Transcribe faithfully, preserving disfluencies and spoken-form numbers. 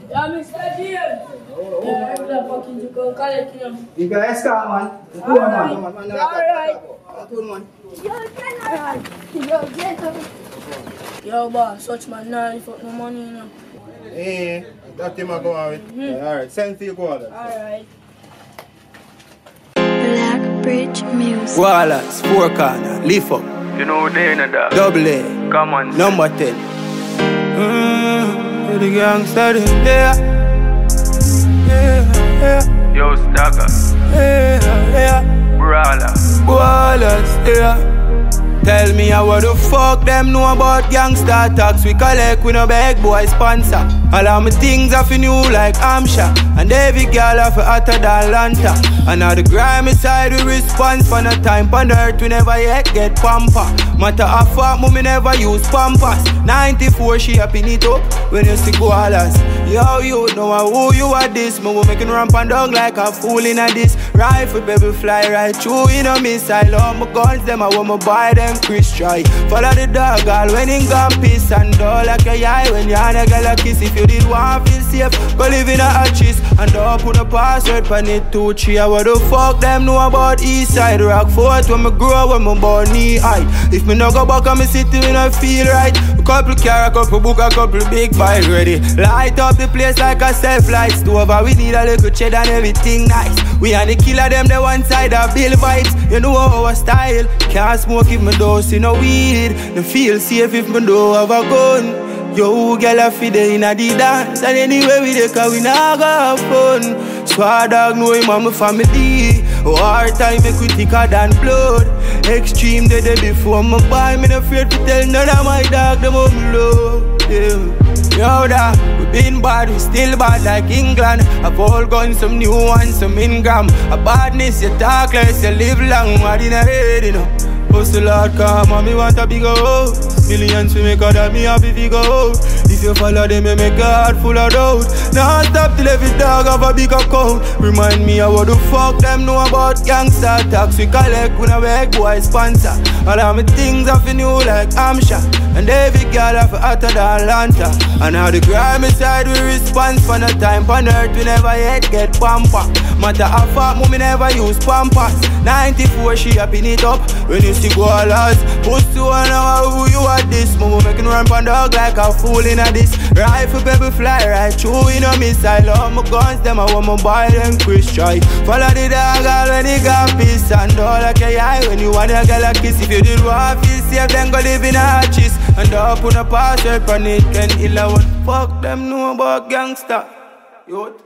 Yeah, Mister James. Oh, oh. Yeah, regular package you can collect, you know. You can escort, man. Go on, man. Man, man. Alright. Man. Yo, get up. Yo, boss, such man, nah, you fuck no money, you know. Eh, that thing I go on with. Mm-hmm. Yeah, alright, send for you go on. Alright. Blackbridge Music. Wallace, four corner, lift up. You know they in that. Double A. Come on. Number ten. Mmm, the gangster them there. Yeah, yeah. Yo, Stagger. Yeah, yeah. Brawler. Wallace, yeah. Tell me how the fuck them know about gangster tax. We collect, we no beg boy sponsor. All of my things are for new like Amsha. And every girl are for hotter than Lanta. And now the grimy side we response. For no time on earth we never yet get pamper. Matter of fact, mommy never use pampers. ninety-four she up in it up when you see koalas. Yo, you know who you are this. Me we making ramp and dog like a fool in a this. Rifle baby fly right through in a missile. All my guns them I want me buy them Chris try. Follow the dog all when in gun piss. And all like a eye when you and a girl a kiss. If you did want feel safe, go live in a hatches. And don't put a password pan it two three. What the fuck them know about east side rock fort when me grow when me born knee high. If me no go back and me city when I feel right. A couple car, a couple book, a couple big bike ready. Light up the place like a self-light stove. We need a little cheddar and everything nice. We are the killer them the one side of bill vibes. You know our style. Can't smoke if me don't see no weed. Me feel safe if me don't have a gun. Yo, girl, I feel the inna the dance. And anyway we dey cause we nah go have fun. Swag dog know him and my family. War time make we thicker than blood. Extreme the day before my boy. Me no afraid to tell none of my dog them how me love. Yeah. Yo da, we been bad, we still bad like England. I've all guns, some new ones, some Ingram. A badness, you talk less, you live long. What in a head, you know. Hustle hard, come on, me want a bigger house. Millions we make out of me happy if you go out. If you follow them, you make a heart full of doubt. Now stop till every dog have a big account. Remind me of what the fuck them know about gangster tax. We collect, we no beg boy sponsor. All of my things are for new like Amsha. And every girl have hotter than Lanta. And now the grimy side we response. For no time on earth we never yet get pamper. Matter of fact, mommy never use pampers. ninety-four she up in it up when you see koalas. Post to one hour who you are this. Mama making ramp and dog like a fool in a this. Rifle baby fly right through in a missile. All my guns them I want me buy them Chris try. Follow the dog all when he got peace. And all like a eye when you want a girl a kiss. If you did want feel safe then go live in a hatches. And don't put a password on it, can ill what fuck them know about gangster. Yo.